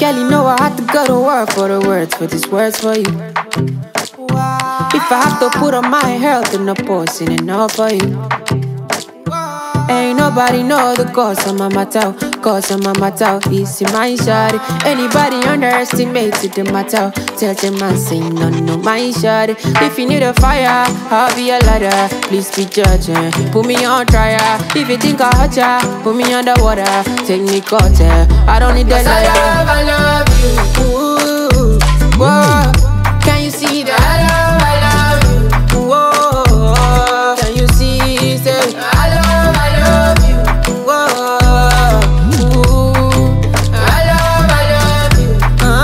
Girl, you know I had to go to work for the words, for these words for you. If I have to put on my health in the post, in enough for you. Ain't nobody know the cause of my matter, cause of my matter. This is my shawty. Anybody underestimated the matter, tell them I say no, my shawty. If you need a fire, I'll be a ladder. Please be judging, put me on trial. If you think I hurt ya, put me underwater. Take me cutter, I don't need the liar. I love you. Ooh, whoa. Can you see that? I love you. Whoa, can you see? Say, I love you. whoa, ooh, I love you.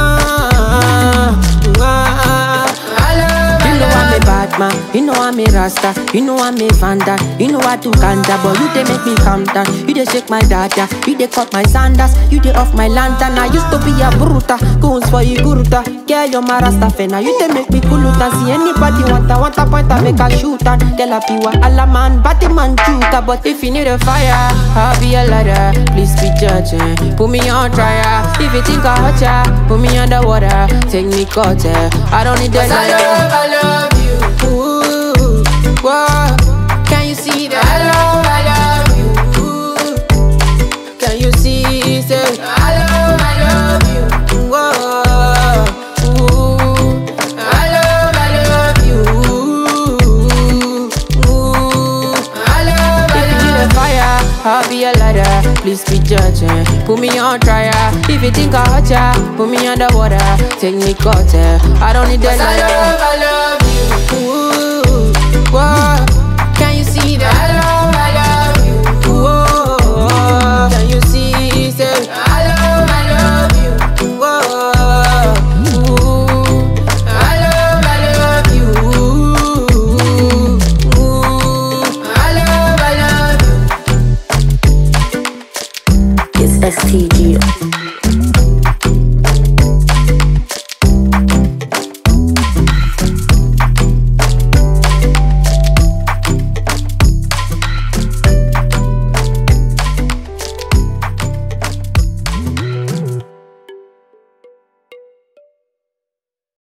I love You know I'm a bad man, you know I'm a rasta, you know I'm a vanda, you know I do ganja, but you they make me calm down. You they shake my data, you they cut my sandals, you they off my lantern. I used to be a bruta, goons for you guruta. Girl, you're my rasta fena, you they make me kuluta. See anybody want a point, I make a shoot and girl I be wa alla man, batty man chuka. But if you need a fire, I'll be a ladder. Please be judging, put me on trial. If you think I hurt ya, put me underwater. Take me cutter, I don't need the liar. I love you. Ooh, whoa, can you see that? I love you. Ooh, can you see? Say, I love you. whoa, ooh, I love you. ooh. I love If you need a fire, I'll be a ladder. Please be judging, put me on trial. If you think I hurt ya, put me underwater. Take me cutter, I don't need the liar. I love you. Ooh, whoa, can you see that? I love you. Whoa, can you see? Say, I love you. whoa, ooh, I love you. ooh. I love you. It's STG.